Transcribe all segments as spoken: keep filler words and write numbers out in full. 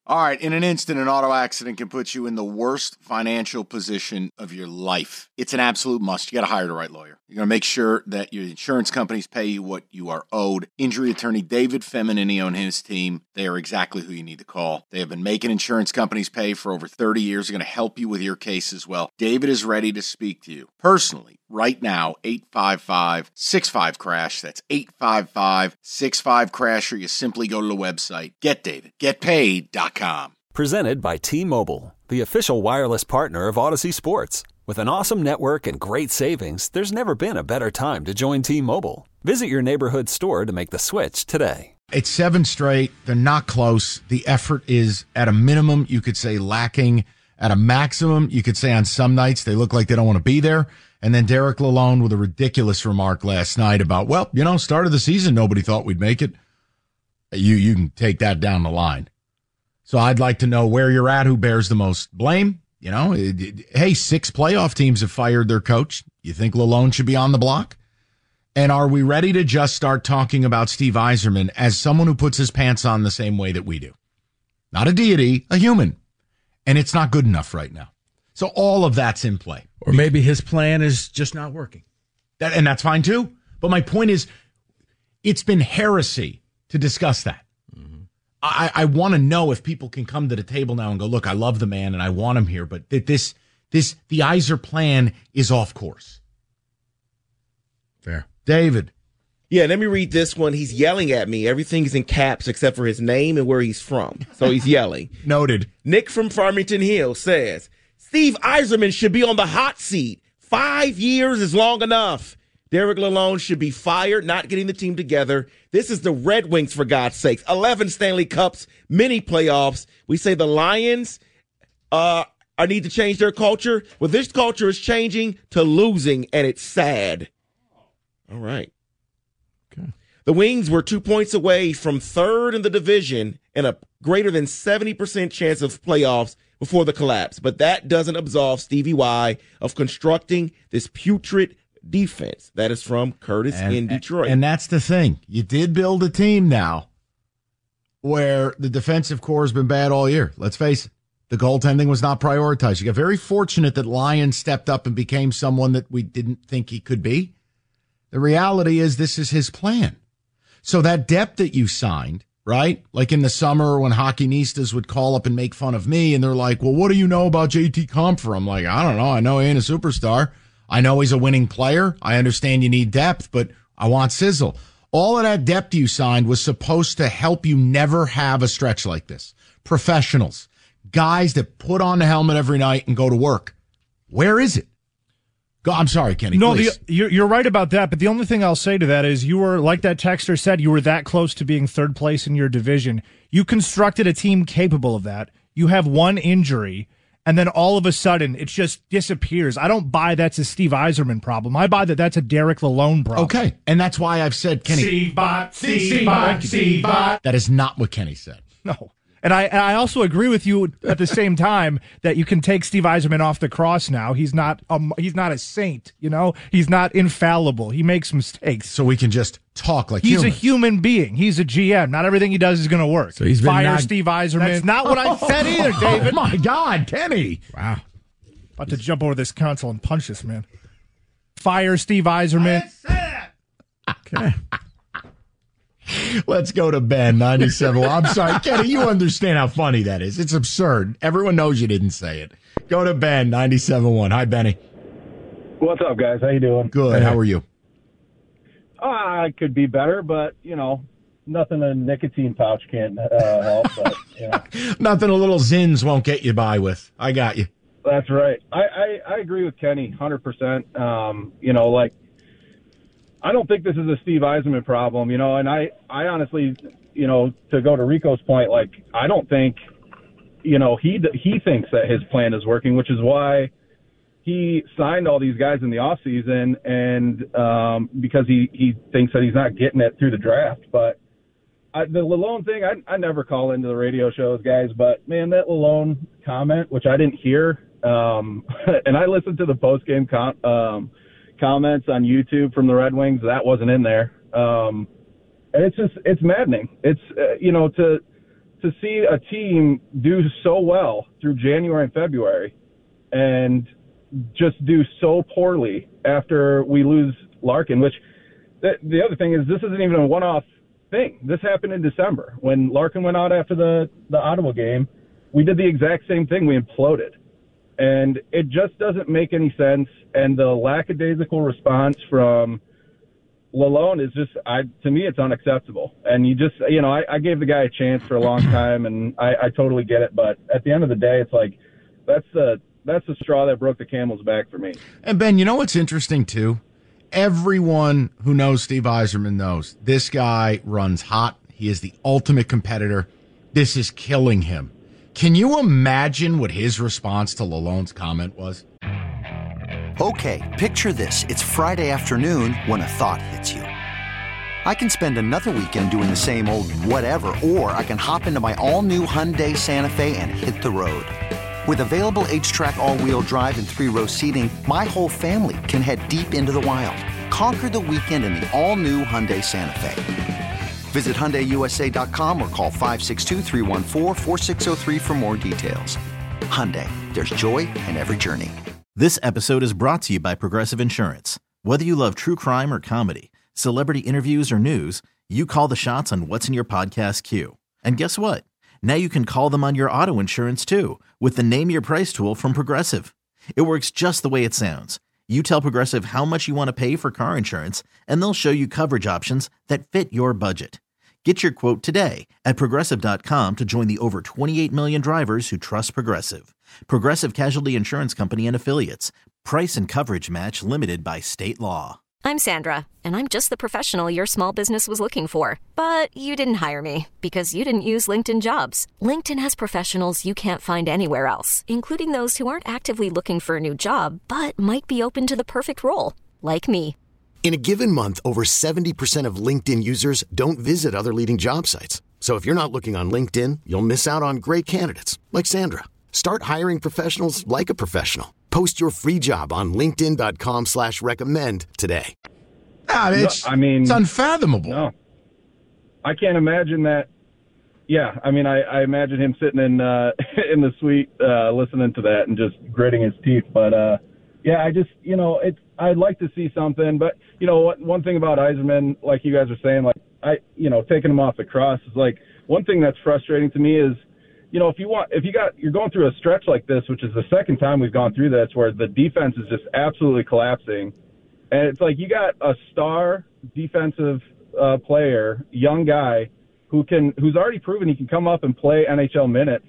All right, in an instant, an auto accident can put you in the worst financial position of your life. It's an absolute must. You got to hire the right lawyer. You're going to make sure that your insurance companies pay you what you are owed. Injury attorney David Feminini and his team, they are exactly who you need to call. They have been making insurance companies pay for over thirty years. They're going to help you with your case as well. David is ready to speak to you personally right now. eight five five, six five, crash. That's eight five five, six five, crash, or you simply go to the website get david get paid dot com. Presented by T-Mobile, the official wireless partner of Odyssey Sports. With an awesome network and great savings, there's never been a better time to join T-Mobile. Visit your neighborhood store to make the switch today. It's seven straight. They're not close. The effort is, at a minimum, you could say lacking. At a maximum, you could say on some nights they look like they don't want to be there. And then Derek Lalonde with a ridiculous remark last night about, well, you know, start of the season, nobody thought we'd make it. You, you can take that down the line. So I'd like to know where you're at, who bears the most blame. You know, it, it, hey, six playoff teams have fired their coach. You think Lalonde should be on the block? And are we ready to just start talking about Steve Yzerman as someone who puts his pants on the same way that we do? Not a deity, a human. And it's not good enough right now. So all of that's in play. Or maybe his plan is just not working. That, and that's fine too. But my point is, it's been heresy to discuss that. Mm-hmm. I, I want to know if people can come to the table now and go, look, I love the man and I want him here, but th- this, this, the Yzer plan is off course. Fair. David. Yeah, let me read this one. He's yelling at me. Everything's in caps except for his name and where he's from. So he's yelling. Noted. Nick from Farmington Hills says, Steve Yzerman should be on the hot seat. Five years is long enough. Derek Lalonde should be fired, not getting the team together. This is the Red Wings, for God's sakes. eleven Stanley Cups, many playoffs. We say the Lions uh, I need to change their culture. Well, this culture is changing to losing, and it's sad. All right. Okay. The Wings were two points away from third in the division and a greater than seventy percent chance of playoffs before the collapse. But that doesn't absolve Stevie Y of constructing this putrid defense. That is from Curtis and, in Detroit. And that's the thing. You did build a team now where the defensive core has been bad all year. Let's face it. The goaltending was not prioritized. You got very fortunate that Lyon stepped up and became someone that we didn't think he could be. The reality is this is his plan. So that depth that you signed, right? Like in the summer when Hockeynistas would call up and make fun of me and they're like, well, what do you know about J T Compher? I'm like, I don't know. I know he ain't a superstar. I know he's a winning player. I understand you need depth, but I want sizzle. All of that depth you signed was supposed to help you never have a stretch like this. Professionals, guys that put on the helmet every night and go to work. Where is it? Go, I'm sorry, Kenny. No, the, you're, you're right about that, but the only thing I'll say to that is you were, like that texter said, you were that close to being third place in your division. You constructed a team capable of that. You have one injury, and then all of a sudden, it just disappears. I don't buy that's a Steve Yzerman problem. I buy that that's a Derek Lalonde problem. Okay, and that's why I've said, Kenny. Steve-bot, Steve-bot, Steve-bot. That is not what Kenny said. No. And I and I also agree with you at the same time that you can take Steve Yzerman off the cross now. He's not um, he's not a saint, you know? He's not infallible. He makes mistakes. So we can just talk like He's humans. a human being. He's a G M. Not everything he does is going to work. So he's been Fire not- Steve Yzerman. That's not what I said either, David. Oh, my God, Kenny. Wow. About to jump over this console and punch this man. Fire Steve Yzerman. Okay. Let's go to Ben, ninety-seven. Well, I'm sorry, Kenny, you understand how funny that is. It's absurd. Everyone knows you didn't say it. Go to Ben, ninety-seven point one. Hi, Benny. What's up, guys? How you doing? Good. How are you? Uh, I could be better, but, you know, nothing a nicotine pouch can't uh, help. But, you know. Nothing a little Zins won't get you by with. I got you. That's right. I, I, I agree with Kenny, one hundred percent. Um, you know, like, I don't think this is a Steve Yzerman problem, you know, and I, I honestly, you know, to go to Rico's point, like, I don't think, you know, he he thinks that his plan is working, which is why he signed all these guys in the offseason, and um, because he, he thinks that he's not getting it through the draft. But I, the Lalonde thing, I, I never call into the radio shows, guys, but, man, that Lalonde comment, which I didn't hear, um, and I listened to the post-game com- um comments on YouTube from the Red Wings, that wasn't in there. Um, and it's just, it's maddening. It's, uh, you know, to, to see a team do so well through January and February and just do so poorly after we lose Larkin, which the, the other thing is this isn't even a one-off thing. This happened in December when Larkin went out after the, the Ottawa game. We did the exact same thing. We imploded. And it just doesn't make any sense. And the lackadaisical response from Lalonde is just, I, to me, it's unacceptable. And you just, you know, I, I gave the guy a chance for a long time, and I, I totally get it. But at the end of the day, it's like, that's the, that's the straw that broke the camel's back for me. And Ben, you know what's interesting too? Everyone who knows Steve Yzerman knows this guy runs hot. He is the ultimate competitor. This is killing him. Can you imagine what his response to Lalonde's comment was? Okay, picture this. It's Friday afternoon when a thought hits you. I can spend another weekend doing the same old whatever, or I can hop into my all-new Hyundai Santa Fe and hit the road. With available H-Track all-wheel drive and three-row seating, my whole family can head deep into the wild. Conquer the weekend in the all-new Hyundai Santa Fe. Visit Hyundai U S A dot com or call five six two, three one four, four six zero three for more details. Hyundai, there's joy in every journey. This episode is brought to you by Progressive Insurance. Whether you love true crime or comedy, celebrity interviews or news, you call the shots on what's in your podcast queue. And guess what? Now you can call them on your auto insurance too with the Name Your Price tool from Progressive. It works just the way it sounds. You tell Progressive how much you want to pay for car insurance, and they'll show you coverage options that fit your budget. Get your quote today at Progressive dot com to join the over twenty-eight million drivers who trust Progressive. Progressive Casualty Insurance Company and Affiliates. Price and coverage match limited by state law. I'm Sandra, and I'm just the professional your small business was looking for. But you didn't hire me because you didn't use LinkedIn Jobs. LinkedIn has professionals you can't find anywhere else, including those who aren't actively looking for a new job, but might be open to the perfect role, like me. In a given month, over seventy percent of LinkedIn users don't visit other leading job sites. So if you're not looking on LinkedIn, you'll miss out on great candidates like Sandra. Start hiring professionals like a professional. Post your free job on linkedin dot com slash recommend today. Ah, it's, no, I mean, it's unfathomable. No, I can't imagine that. Yeah, I mean, I, I imagine him sitting in uh, in the suite uh, listening to that and just gritting his teeth. But uh, yeah, I just, you know, it's. I'd like to see something. But you know, what, one thing about Yzerman, like you guys are saying, like I, you know, taking him off the cross is like one thing that's frustrating to me is, you know, if you want, if you got, you're going through a stretch like this, which is the second time we've gone through this, where the defense is just absolutely collapsing, and it's like you got a star defensive uh, player, young guy, who can, who's already proven he can come up and play N H L minutes,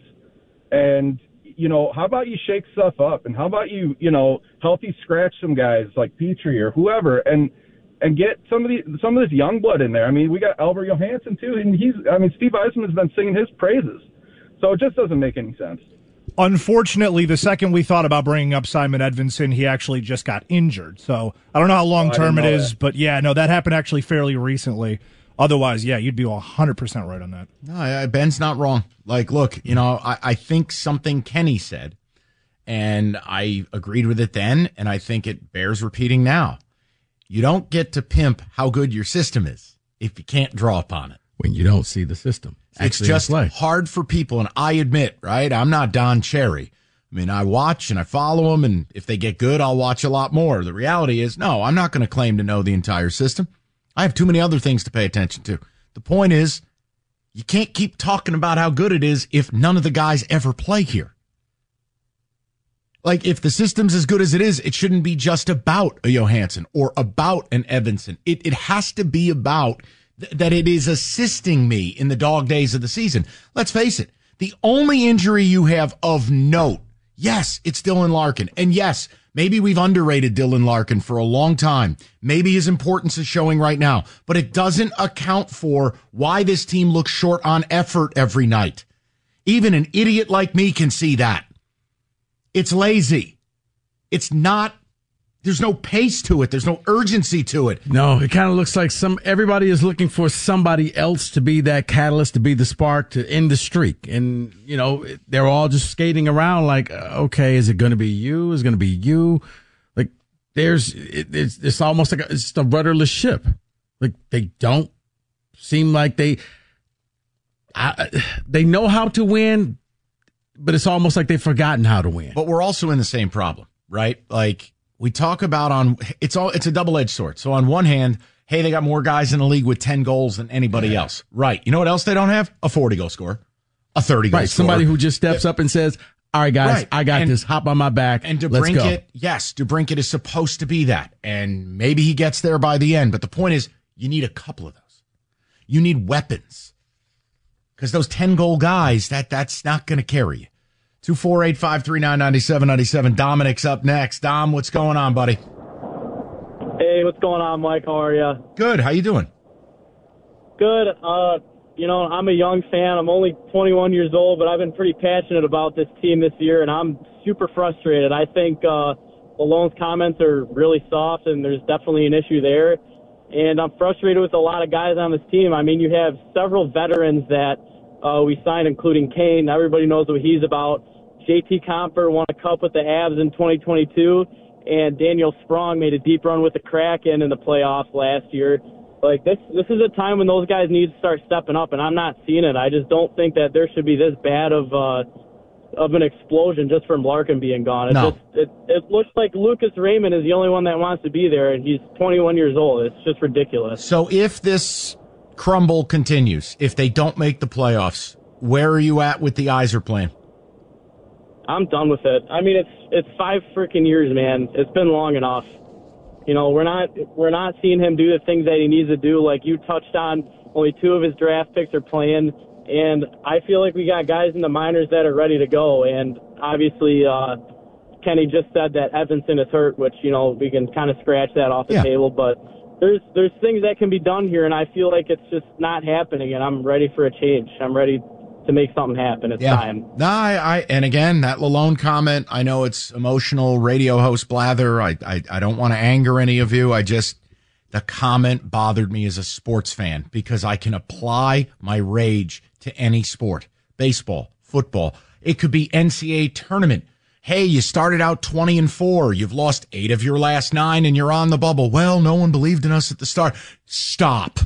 and you know, how about you shake stuff up, and how about you, you know, healthy scratch some guys like Petrie or whoever, and and get some of the some of this young blood in there. I mean, we got Albert Johansson too, and he's, I mean, Steve Yzerman's been singing his praises. So it just doesn't make any sense. Unfortunately, the second we thought about bringing up Simon Edvinsson, he actually just got injured. So I don't know how long-term oh, it is, that. but yeah, no, that happened actually fairly recently. Otherwise, yeah, you'd be one hundred percent right on that. No, Ben's not wrong. Like, look, you know, I, I think something Kenny said, and I agreed with it then, and I think it bears repeating now. You don't get to pimp how good your system is if you can't draw upon it. When you don't see the system. It's just hard for people, and I admit, right, I'm not Don Cherry. I mean, I watch and I follow them, and if they get good, I'll watch a lot more. The reality is, no, I'm not going to claim to know the entire system. I have too many other things to pay attention to. The point is, you can't keep talking about how good it is if none of the guys ever play here. Like, if the system's as good as it is, it shouldn't be just about a Johansson or about an Edvinsson. It, it has to be about that it is assisting me in the dog days of the season. Let's face it, the only injury you have of note, yes, it's Dylan Larkin. And yes, maybe we've underrated Dylan Larkin for a long time. Maybe his importance is showing right now, but it doesn't account for why this team looks short on effort every night. Even an idiot like me can see that. It's lazy. It's not. There's no pace to it. There's no urgency to it. No, it kind of looks like some everybody is looking for somebody else to be that catalyst, to be the spark, to end the streak. And, you know, they're all just skating around like, okay, is it going to be you? Is it going to be you? Like, there's, it, it's, it's almost like a, it's just a rudderless ship. Like, they don't seem like they, I, they know how to win, but it's almost like they've forgotten how to win. But we're also in the same problem, right? Like we talk about on, it's all, it's a double-edged sword. So on one hand, hey, they got more guys in the league with ten goals than anybody yeah. else. Right. You know what else they don't have? A forty-goal scorer, a thirty-goal right. scorer. Somebody who just steps up and says, all right, guys, right. I got and, this. Hop on my back. And Let's go. DeBrincat, yes, DeBrincat is supposed to be that. And maybe he gets there by the end. But the point is, you need a couple of those. You need weapons. Because those ten-goal guys, that that's not going to carry you. two four eight, five three nine, nine seven nine seven. Dominic's up next. Dom, what's going on, buddy? Hey, what's going on, Mike? How are you? Good. How you doing? Good. Uh, you know, I'm a young fan. I'm only twenty-one years old, but I've been pretty passionate about this team this year, and I'm super frustrated. I think uh, Malone's comments are really soft, and there's definitely an issue there. And I'm frustrated with a lot of guys on this team. I mean, you have several veterans that uh, we signed, including Kane. Everybody knows what he's about. J T Comper won a cup with the Avs in twenty twenty-two, and Daniel Sprong made a deep run with the Kraken in the playoffs last year. Like, this this is a time when those guys need to start stepping up, and I'm not seeing it. I just don't think that there should be this bad of uh, of an explosion just from Larkin being gone. It no. just it, it looks like Lucas Raymond is the only one that wants to be there, and he's twenty-one years old. It's just ridiculous. So if this crumble continues, if they don't make the playoffs, where are you at with the Yzer plan? I'm done with it. I mean, it's it's five freaking years, man. It's been long enough. You know, we're not we're not seeing him do the things that he needs to do. Like you touched on, only two of his draft picks are playing, and I feel like we got guys in the minors that are ready to go. And obviously, uh, Kenny just said that Evanson is hurt, which, you know, we can kind of scratch that off the yeah. table. But there's there's things that can be done here, and I feel like it's just not happening. And I'm ready for a change. I'm ready to make something happen. It's yeah. time. No, I, I, and again, that Lalone comment, I know it's emotional radio host blather. I, I, I don't want to anger any of you. I just, the comment bothered me as a sports fan because I can apply my rage to any sport, baseball, football. It could be N C A A tournament. Hey, you started out twenty and four. You've lost eight of your last nine and you're on the bubble. Well, no one believed in us at the start. Stop.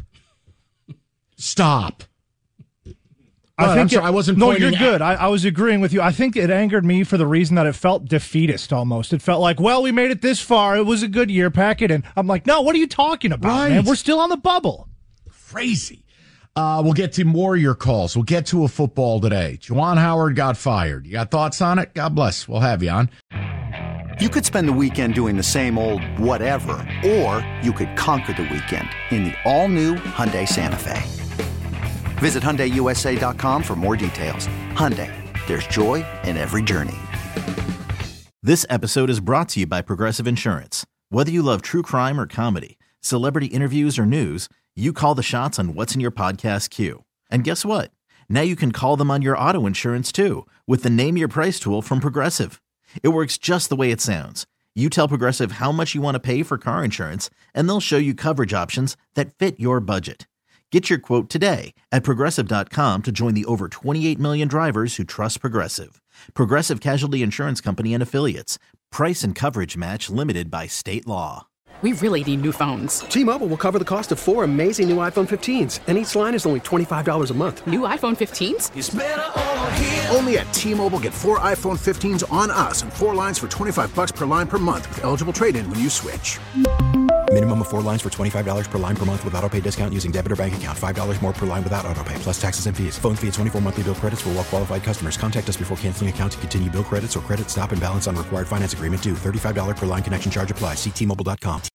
Stop. I Well, think I'm sorry, it, I wasn't No, pointing you're good. I, I was agreeing with you. I think it angered me for the reason that it felt defeatist almost. It felt like, well, we made it this far. It was a good year. Pack it in. I'm like, no, what are you talking about, Right. man? We're still on the bubble. Crazy. Uh, we'll get to more of your calls. We'll get to a football today. Juwan Howard got fired. You got thoughts on it? God bless. We'll have you on. You could spend the weekend doing the same old whatever, or you could conquer the weekend in the all-new Hyundai Santa Fe. Visit Hyundai U S A dot com for more details. Hyundai, there's joy in every journey. This episode is brought to you by Progressive Insurance. Whether you love true crime or comedy, celebrity interviews or news, you call the shots on what's in your podcast queue. And guess what? Now you can call them on your auto insurance too with the Name Your Price tool from Progressive. It works just the way it sounds. You tell Progressive how much you want to pay for car insurance, and they'll show you coverage options that fit your budget. Get your quote today at Progressive dot com to join the over twenty-eight million drivers who trust Progressive. Progressive Casualty Insurance Company and Affiliates. Price and coverage match limited by state law. We really need new phones. T-Mobile will cover the cost of four amazing new iPhone fifteens, and each line is only twenty-five dollars a month. New iPhone fifteens? It's better over here. Only at T-Mobile, get four iPhone fifteens on us and four lines for twenty-five bucks per line per month with eligible trade-in when you switch. Minimum of four lines for twenty-five dollars per line per month with autopay discount using debit or bank account. five dollars more per line without autopay, plus taxes and fees. Phone fee at twenty-four monthly bill credits for well-qualified customers. Contact us before canceling account to continue bill credits or credit stop and balance on required finance agreement due. thirty-five dollars per line connection charge applies. See T Mobile dot com.